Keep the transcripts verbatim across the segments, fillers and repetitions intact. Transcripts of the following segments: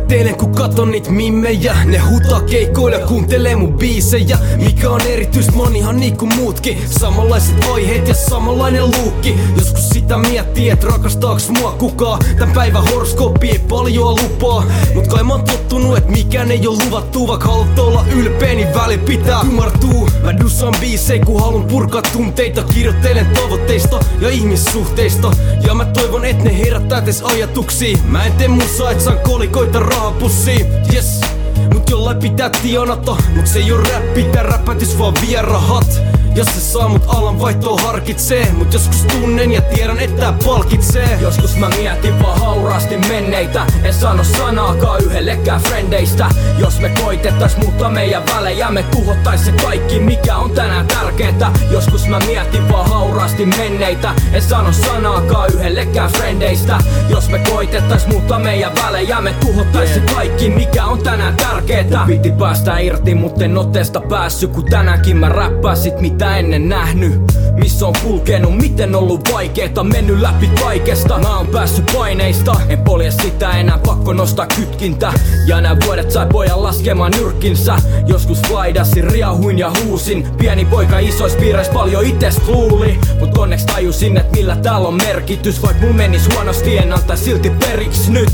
Ihmettelen kun katon niit mimmejä. Ne hutaa keikoilla ja kuuntelee mun biisejä. Mikä on erityistä, monihan niinku muutkin. Samanlaiset aiheet ja samanlainen luukki. Joskus sitä miettii, et rakastaaks mua kukaan. Tän päivän horoskooppi ei paljoa lupaa. Mut kai mä oon tottunut, et mikään ei oo luvattu. Vaik haluat olla ylpeä, niin väli pitää ymmärtuu. Mä dusaan biisei kun halun purkaa tunteita. Kirjoittelen tavoitteista ja ihmissuhteista. Ja mä toivon et ne herättää edes ajatuksia. Mä en tee musaa et saan kolikoita rahapussiin. Yes. Mut jollain pitää tienata. Mut se ei oo räppi, tää räpätys vaan vie rahat. Ja se saa mut alan vaihtoa harkitsee. Mut joskus tunnen ja tiedän että tää palkitsee. Joskus mä mietin vaan hauraasti menneitä. En sano sanaakaan yhdellekään frendeistä. Jos me koitettais muuttaa meidän välejä, me tuhottais se kaikki mikä on tänään tärkeintä. Joskus mä mietin vaan hauraasti menneitä. En sano sanaakaan yhdellekään frendeistä. Jos me koitettais muuttaa meidän välejä, me tuhottais se kaikki mikä on tänään tärkeintä. Piti päästä irti mut en otteesta päässyt. Kun tänäänkin mä räppäsit mitä ennen nähnyt. Missä on kulkenut, miten ollut vaikeeta. Mennyt läpi kaikesta, mä oon päässyt paineista. En polje sitä enää, pakko nostaa kytkintä. Ja nää vuodet sai pojan laskemaan nyrkkinsä. Joskus flaidasin, riahuin ja huusin. Pieni poika isois piireis paljon itest luuli. Mut onneksi tajusin et millä täällä on merkitys. Vaik mul menis huonosti en antaa silti periks nyt.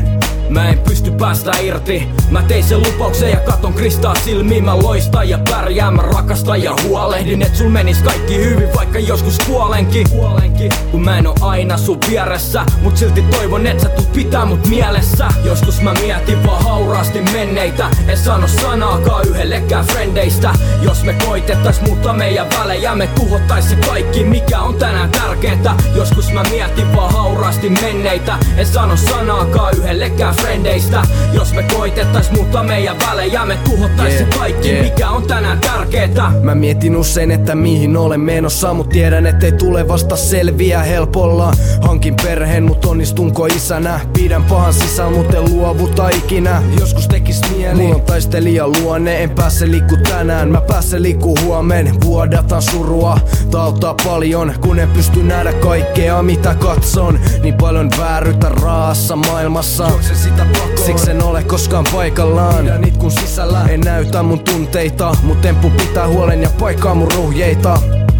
Mä en pysty päästä irti. Mä tein sen lupauksen ja katon kristaa silmiin. Mä loistan ja pärjään, mä rakastan ja huolehdin et sul menis kaikki hyvin vaikka joskus kuolenkin. Kun mä en oo aina sun vieressä, mut silti toivon et sä tuut pitää mut mielessä. Joskus mä mietin vaan hauraasti menneitä. En sano sanaakaan yhdellekään frendeistä. Jos me koitettais muuttaa meidän välejä, me tuhottais se kaikki mikä on tänään tärkeintä. Joskus mä mietin vaan hauraasti menneitä. En sano sanaakaan yhdellekään frendeistä. Jos me koitettais muuttaa meidän välejä, me tuhottais yeah, se kaikki yeah. mikä on tänään tärkeetä. Mä mietin usein että mihin olen menossa. Mut tiedän ettei tule vasta selviä helpolla. Hankin perheen mut onnistunko isänä. Pidän pahan sisään mut en luovuta ikinä. Joskus tekis mieli, mulla on taistelija luonne. En pääse liikku tänään, mä pääsen liikku huomen. Vuodatan surua, tauttaa paljon. Kun en pysty nähdä kaikkea mitä katson. Niin paljon vääryyttä raassa maailmassa. Siksi en ole koskaan paikallaan. Pidän itkun sisällä, en näytä mun tunteita. Mut temppu pitää huolen ja paikkaa mun ruhjeita.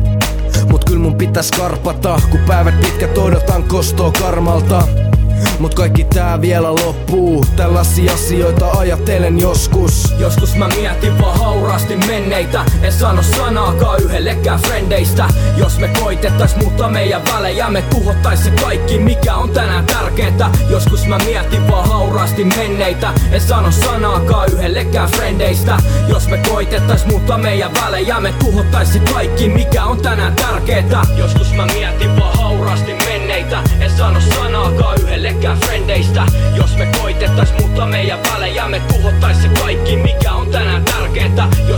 Mut kyl mun pitäis karpata. Kun päivät pitkät odotan kostoa karmalta. Mut kaikki tää vielä loppuu. Tällaisia asioita ajattelen joskus. Joskus mä mietin vaan hauraasti menneitä. En sano sanaakaan yhdellekään frendeistä. Jos me koitettais muuttaa meidän välejä, me tuhottais se kaikki mikä on tänään tärkeintä. Joskus mä mietin vaan hauraasti menneitä. En sano sanaakaan yhdellekään frendeistä. Jos me koitettais muuttaa meidän välejä, me tuhottais se kaikki mikä on tänään tärkeintä. Joskus mä mietin vaan hauraasti menneitä. En sano sanaakaan yhdellekään frendeistä. Jos me koitettais muuttaa meidän välejä, me tuhottais se kaikki mikä on tänään tärkeintä.